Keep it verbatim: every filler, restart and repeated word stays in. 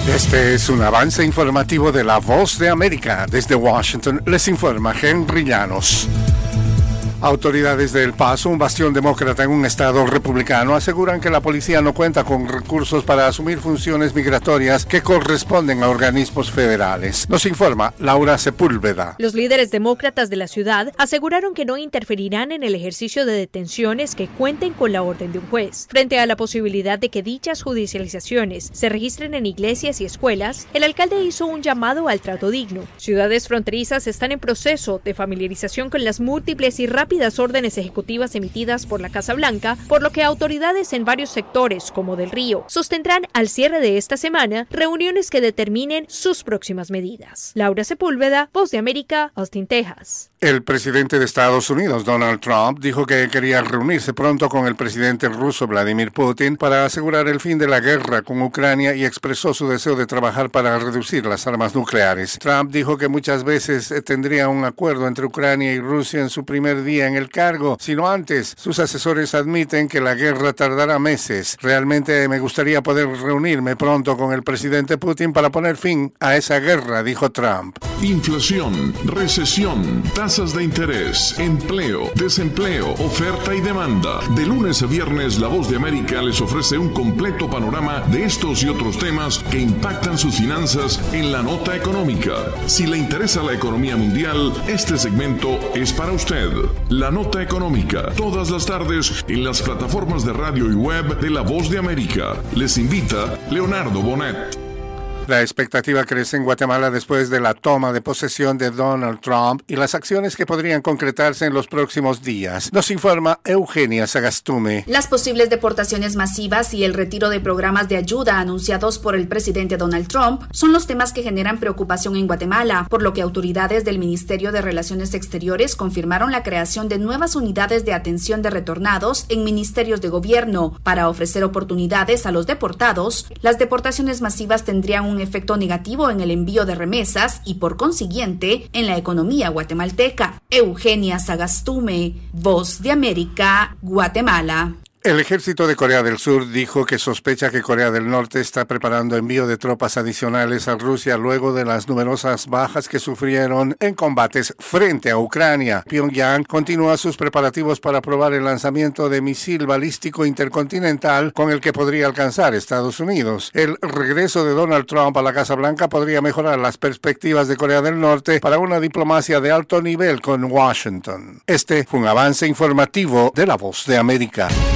Este es un avance informativo de La Voz de América. Desde Washington les informa Henry Llanos. Autoridades de El Paso, un bastión demócrata en un estado republicano, aseguran que la policía no cuenta con recursos para asumir funciones migratorias que corresponden a organismos federales. Nos informa Laura Sepúlveda. Los líderes demócratas de la ciudad aseguraron que no interferirán en el ejercicio de detenciones que cuenten con la orden de un juez. Frente a la posibilidad de que dichas judicializaciones se registren en iglesias y escuelas, el alcalde hizo un llamado al trato digno. Ciudades fronterizas están en proceso de familiarización con las múltiples y rápidas órdenes ejecutivas emitidas por la Casa Blanca, por lo que autoridades en varios sectores, como Del Río, sostendrán al cierre de esta semana reuniones que determinen sus próximas medidas. Laura Sepúlveda, Voz de América, Austin, Texas. El presidente de Estados Unidos, Donald Trump, dijo que quería reunirse pronto con el presidente ruso Vladimir Putin para asegurar el fin de la guerra con Ucrania y expresó su deseo de trabajar para reducir las armas nucleares. Trump dijo que muchas veces tendría un acuerdo entre Ucrania y Rusia en su primer día en el cargo, sino antes. Sus asesores admiten que la guerra tardará meses. Realmente me gustaría poder reunirme pronto con el presidente Putin para poner fin a esa guerra, dijo Trump. Inflación, recesión, tasas de interés, empleo, desempleo, oferta y demanda. De lunes a viernes, La Voz de América les ofrece un completo panorama de estos y otros temas que impactan sus finanzas en la nota económica. Si le interesa la economía mundial, este segmento es para usted. La Nota Económica, todas las tardes en las plataformas de radio y web de La Voz de América. Les invita Leonardo Bonet. La expectativa crece en Guatemala después de la toma de posesión de Donald Trump y las acciones que podrían concretarse en los próximos días. Nos informa Eugenia Sagastume. Las posibles deportaciones masivas y el retiro de programas de ayuda anunciados por el presidente Donald Trump son los temas que generan preocupación en Guatemala, por lo que autoridades del Ministerio de Relaciones Exteriores confirmaron la creación de nuevas unidades de atención de retornados en ministerios de gobierno para ofrecer oportunidades a los deportados. Las deportaciones masivas tendrían un un efecto negativo en el envío de remesas y, por consiguiente, en la economía guatemalteca. Eugenia Sagastume, Voz de América, Guatemala. El ejército de Corea del Sur dijo que sospecha que Corea del Norte está preparando envío de tropas adicionales a Rusia luego de las numerosas bajas que sufrieron en combates frente a Ucrania. Pyongyang continúa sus preparativos para probar el lanzamiento de misil balístico intercontinental con el que podría alcanzar Estados Unidos. El regreso de Donald Trump a la Casa Blanca podría mejorar las perspectivas de Corea del Norte para una diplomacia de alto nivel con Washington. Este fue un avance informativo de La Voz de América.